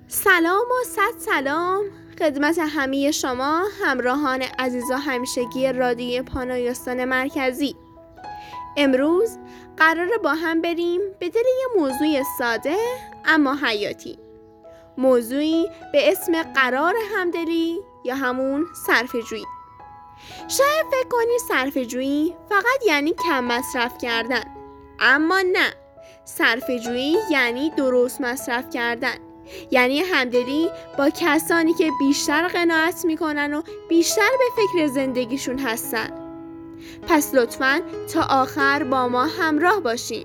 سلام و صد سلام خدمت همه شما همراهان عزیز و همیشگی رادیوی پانایستان مرکزی. امروز قراره با هم بریم به دل یه موضوع ساده اما حیاتی، موضوعی به اسم قرار همدلی یا همون صرفه‌جویی. شاید فکر کنی صرفه‌جویی فقط یعنی کم مصرف کردن، اما نه، صرفه‌جویی یعنی درست مصرف کردن، یعنی همدلی با کسانی که بیشتر قناعت میکنن و بیشتر به فکر زندگیشون هستن. پس لطفاً تا آخر با ما همراه باشین.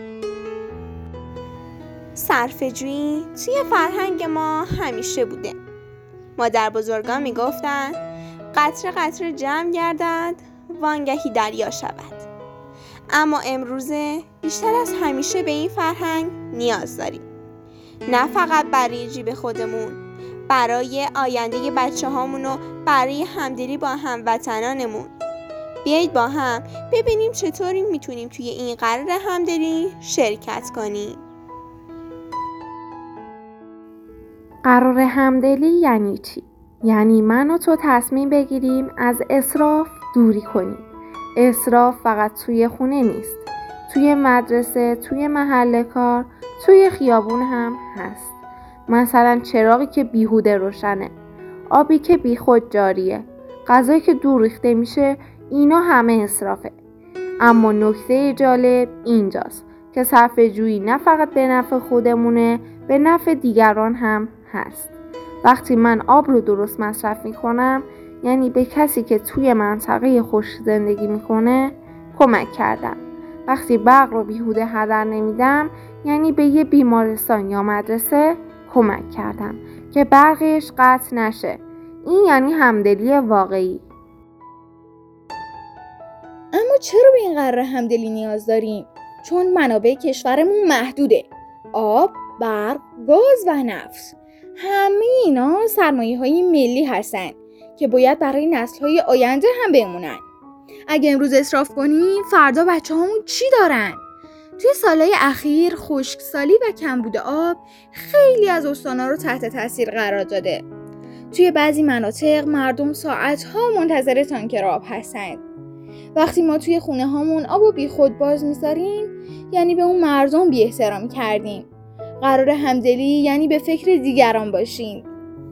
صرفه‌جویی توی فرهنگ ما همیشه بوده. مادر بزرگان میگفتن قطره قطره جمع گردد وانگهی دریا شود. اما امروزه بیشتر از همیشه به این فرهنگ نیاز داریم، نه فقط برای جیب خودمون، برای آینده بچه هامون و برای همدلی با هموطنانمون. بیایید با هم ببینیم چطوری میتونیم توی این قرار همدلی شرکت کنیم. قرار همدلی یعنی چی؟ یعنی من و تو تصمیم بگیریم از اسراف دوری کنیم. اسراف فقط توی خونه نیست، توی مدرسه، توی محل کار، توی خیابون هم هست. مثلا چراغی که بیهوده روشنه، آبی که بیخود جاریه، غذایی که دور ریخته میشه، اینا همه اسرافه. اما نکته جالب اینجاست که صرفه‌جویی نه فقط به نفع خودمونه، به نفع دیگران هم هست. وقتی من آب رو درست مصرف میکنم، یعنی به کسی که توی منطقه خشک زندگی میکنه کمک کردم. وقتی برق رو بیهوده هدر نمیدم، یعنی به یه بیمارستان یا مدرسه کمک کردم که برقش قطع نشه. این یعنی همدلی واقعی. اما چرا به این قرار همدلی نیاز داریم؟ چون منابع کشورمون محدوده. آب، برق، گاز و نفت، همه اینا سرمایه‌های ملی هستن که باید برای نسل‌های آینده هم بمونن. اگه امروز اسراف کنیم، فردا بچه‌هامون چی دارن؟ توی سالهای اخیر خشکسالی و کمبود آب خیلی از استان‌ها رو تحت تاثیر قرار داده. توی بعضی مناطق مردم ساعت‌ها منتظر تانکر آب هستن. وقتی ما توی خونه هامون آب و بی خود باز می‌ذاریم، یعنی به اون مردم بی احترامی کردیم. قرار همدلی یعنی به فکر دیگران باشیم.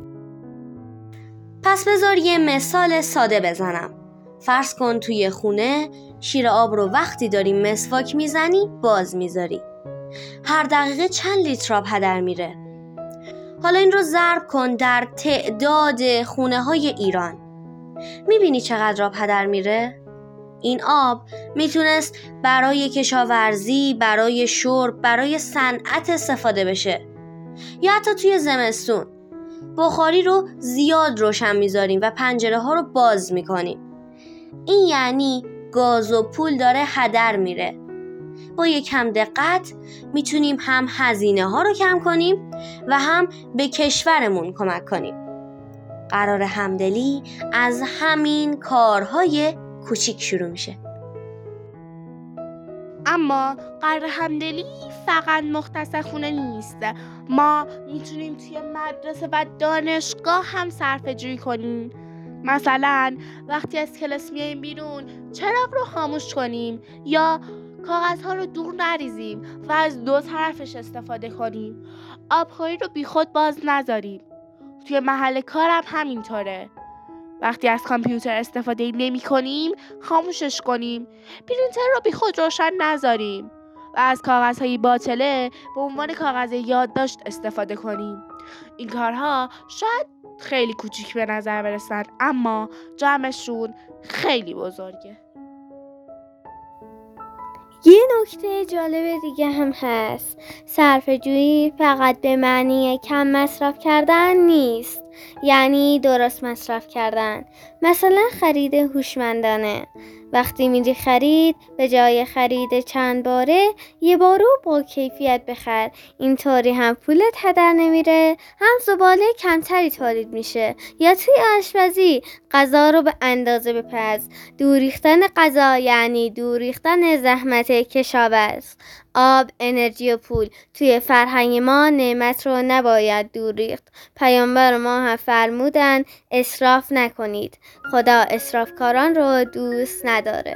پس بذار یه مثال ساده بزنم. فرض کن توی خونه شیر آب رو وقتی داری مسواک میزنی باز میذاری. هر دقیقه چند لیتر آب هدر میره؟ حالا این رو ضرب کن در تعداد خونه های ایران. میبینی چقدر آب هدر میره؟ این آب میتونست برای کشاورزی، برای شرب، برای صنعت استفاده بشه. یا حتی توی زمستون بخاری رو زیاد روشن میذاریم و پنجره ها رو باز میکنیم. این یعنی گاز و پول داره هدر میره. با یکم دقت میتونیم هم هزینه ها رو کم کنیم و هم به کشورمون کمک کنیم. قرار همدلی از همین کارهای کوچیک شروع میشه. اما قرار همدلی فقط مختص خونه نیست. ما میتونیم توی مدرسه و دانشگاه هم صرفه‌جویی کنیم. مثلا وقتی از کلاس میایم بیرون چراغ رو خاموش کنیم یا کاغذها رو دور نریزیم و از دو طرفش استفاده کنیم. آبخوری رو بی خود باز نذاریم. توی محل کارم همینطوره. وقتی از کامپیوتر استفاده نمی کنیم خاموشش کنیم. پرینتر رو بی خود روشن نذاریم و از کاغذهای باطله به عنوان کاغذ یادداشت استفاده کنیم. این کارها شاید خیلی کوچیک به نظر برسن، اما جمعشون خیلی بزرگه. یه نکته جالب دیگه هم هست. صرفه‌جویی فقط به معنی کم مصرف کردن نیست، یعنی درست مصرف کردن. مثلا خرید هوشمندانه. وقتی میری خرید، به جای خرید چند باره یه بارو با کیفیت بخر. اینطوری هم پولت هدر نمیره، هم زباله کمتری تولید میشه. یا توی آشپزی غذا رو به اندازه بپز. دور ریختن غذا یعنی دور ریختن زحمت کشاورز. آب، انرژی و پول. توی فرهنگ ما نعمت رو نباید دور ریخت. پیامبر ما هم فرمودن اسراف نکنید. خدا اسرافکاران رو دوست نداره.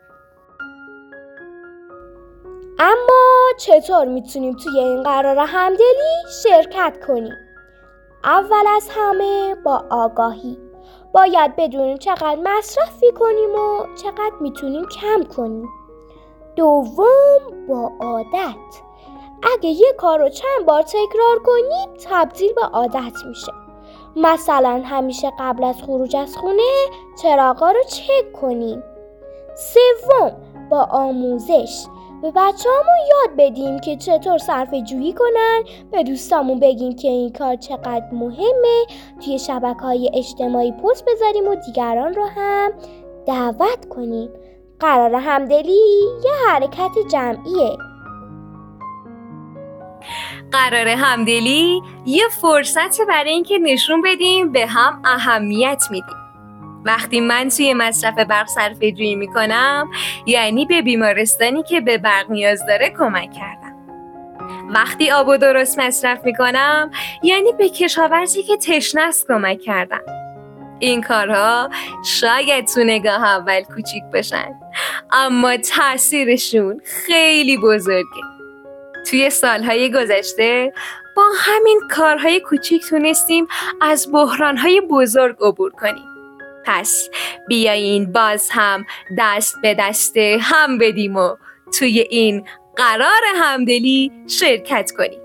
اما چطور میتونیم توی این قرار همدلی شرکت کنیم؟ اول از همه با آگاهی. باید بدونیم چقدر مصرف کنیم و چقدر میتونیم کم کنیم. دوم با عادت. اگه یه کار رو چند بار تکرار کنیم تبدیل به عادت میشه. مثلا همیشه قبل از خروج از خونه چراغا رو چک کنیم. سوم با آموزش. به بچه‌هامون یاد بدیم که چطور صرفه جویی کنن، به دوستامون بگیم که این کار چقدر مهمه، توی شبکه‌های اجتماعی پست بذاریم و دیگران رو هم دعوت کنیم. قرار همدلی یه حرکت جمعیه. قرار همدلی یه فرصت برای اینکه نشون بدیم به هم اهمیت میدیم. وقتی من توی مصرف برق صرفه جویی میکنم یعنی به بیمارستانی که به برق نیاز داره کمک کردم. وقتی آبو درست مصرف میکنم یعنی به کشاورزی که تشنه است کمک کردم. این کارها شاید تو نگاه اول کوچیک باشن اما تأثیرشون خیلی بزرگه. توی سالهای گذشته با همین کارهای کوچیک تونستیم از بحرانهای بزرگ عبور کنیم. پس بیایین باز هم دست به دست هم بدیم و توی این قرار همدلی شرکت کنیم.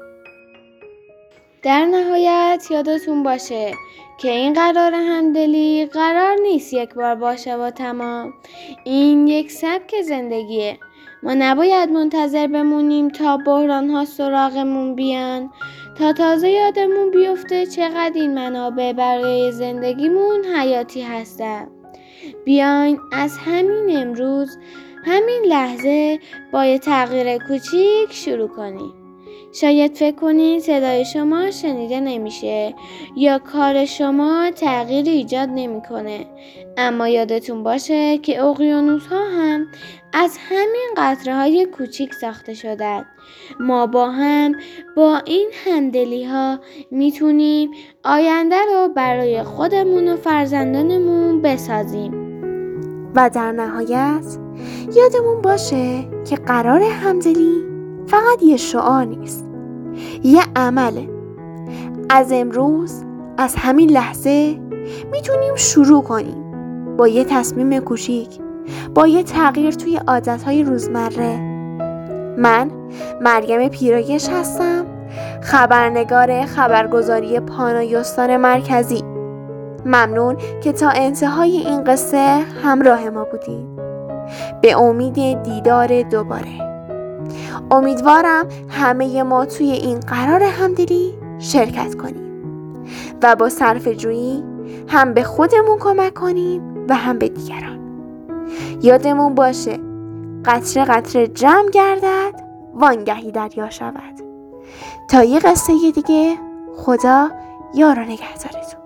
در نهایت یادتون باشه که این قرار همدلی قرار نیست یک بار باشه و تمام. این یک سبک زندگیه. ما نباید منتظر بمونیم تا بحران ها سراغمون بیان تا تازه یادمون بیفته چقدر این منابع برای زندگیمون حیاتی هستن. بیاین از همین امروز، همین لحظه با یه تغییر کوچیک شروع کنیم. شاید فکر کنید صدای شما شنیده نمیشه یا کار شما تغییری ایجاد نمیکنه، اما یادتون باشه که اقیانوس‌ها هم از همین قطره‌های کوچیک ساخته شدن. ما با هم با این همدلی‌ها میتونیم آینده رو برای خودمون و فرزندانمون بسازیم. و در نهایت یادمون باشه که قرار همدلی فقط یه شعار نیست، یه عمله. از امروز، از همین لحظه میتونیم شروع کنیم با یه تصمیم کوچیک، با یه تغییر توی عادتهای روزمره. من مریم پیرایش هستم، خبرنگار خبرگزاری پانایستان مرکزی. ممنون که تا انتهای این قصه همراه ما بودید. به امید دیدار دوباره. امیدوارم همه ما توی این قرار همدلی شرکت کنیم و با صرفه‌جویی هم به خودمون کمک کنیم و هم به دیگران. یادمون باشه قطره قطره جمع گردد وانگهی دریا شود. تا یه قصه دیگه، خدا یار و نگهدارتون.